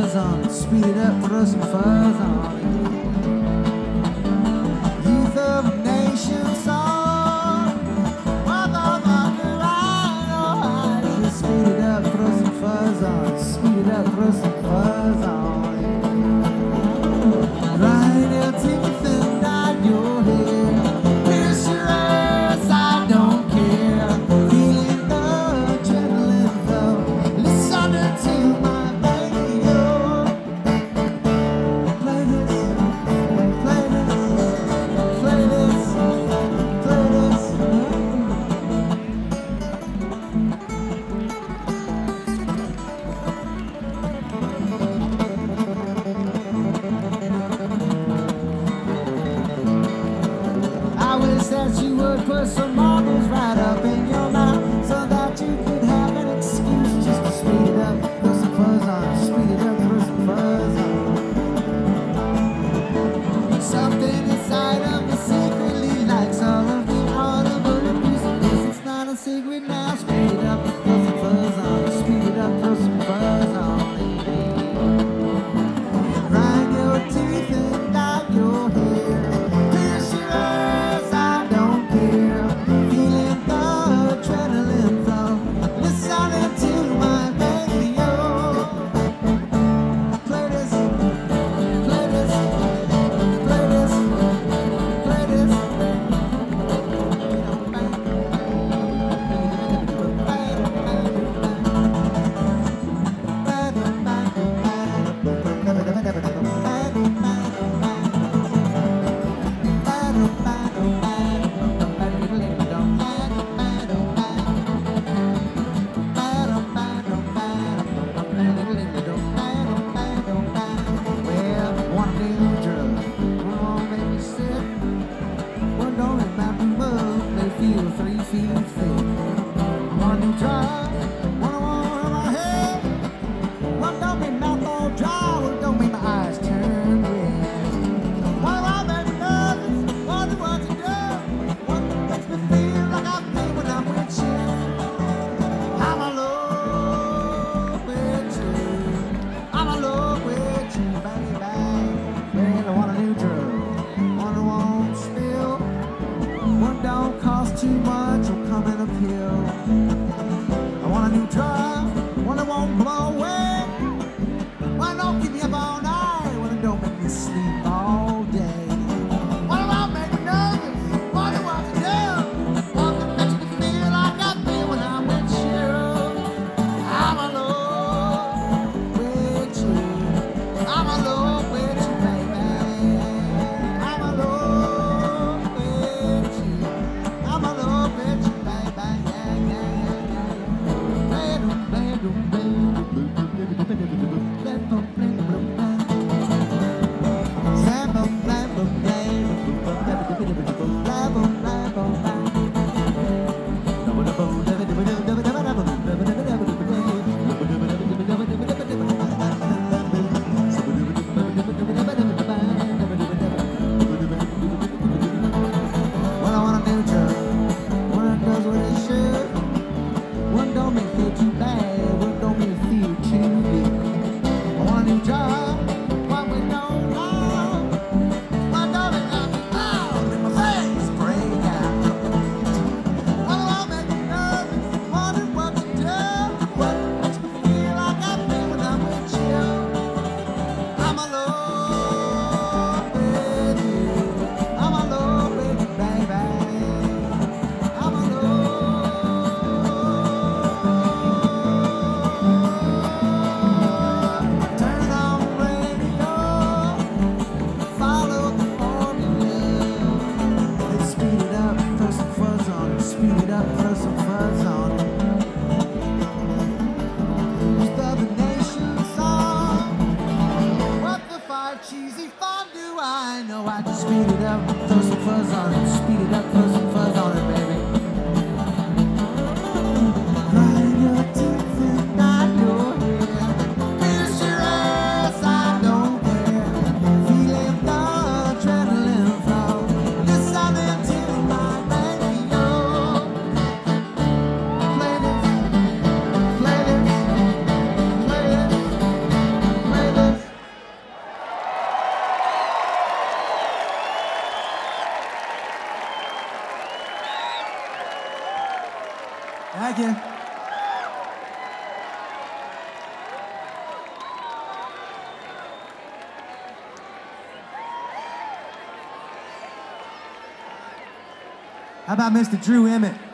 fuzz on it. Speed it up, throw some fuzz on it. Youth of a nation song. Motherfucker, I know how to speed it up, throw some fuzz on it. Speed it up, throw some fuzz on it. Right your teeth and nod your head. Pierce your ass, I don't care. Feeling the adrenaline flow. Listen to my radio. Play this, play this, play this, play this. I wish that you would put some marbles right up in your mouth so that you could have an excuse just to speed it up, throw some fuzz on it. Speed it up, throw some fuzz on it. Something inside of me secretly likes all of the audible abuse of this. It's not a secret now. Speed it up, throw some fuzz on it. Speed it up, throw some fuzz on it. Grind your teeth and nod your hair. Pierce your ass, I don't care. Feeling the adrenaline flow. Listening to my radio. Play this, play this, play this, play this. Well, one new drug, one make me sick. One don't make my move, they feel 3 feet thick. One new drug, one I want in my head. One don't make my mouth all dry, one don't make my eyes turn red. One I make me nervous, one do what you do. One that makes me feel like I feel when I'm with you. I'm alone with you. I'm alone with you, baby. Well, I want a new drug, one that won't spill. One don't cost too much or come in a pill. I want a new drug, one that won't blow away. One don't keep me up all night, one that don't make me sleep all day. One that make me nervous, one that wants to do. One that makes me feel like I feel when I'm with you. I'm alone with you. I'm alone with you, baby. I'm alone with you. I'm alone with you, baby. Yeah, yeah, yeah, yeah. Well, I want a new drug, one that does what it should. One don't make it too bad, one don't make it feel too good. I want a new job, one we don't know. One don't make me loud, make my face break out. One won't make me nervous, wondering what to do. One makes me feel like I feel when I'm with you. I'm alone with you. I'm alone with you, baby. I'm alone. Turn on the radio, follow the formula. Let's speed it up, throw some fuzz on it. Speed it up, throw some fuzz on it. Youth of a nation song. What the five cheesy fondue? I know I just speed it up, throw some fuzz on it. Speed it up, throw some fuzz on it, baby. Grinding your teeth and nod your hair. Pierce your ass, I don't care. Feeling the adrenaline flow. Listening to my radio. Play this, play this, play this, play this. Thank you. How about Mr. Drew Emmett?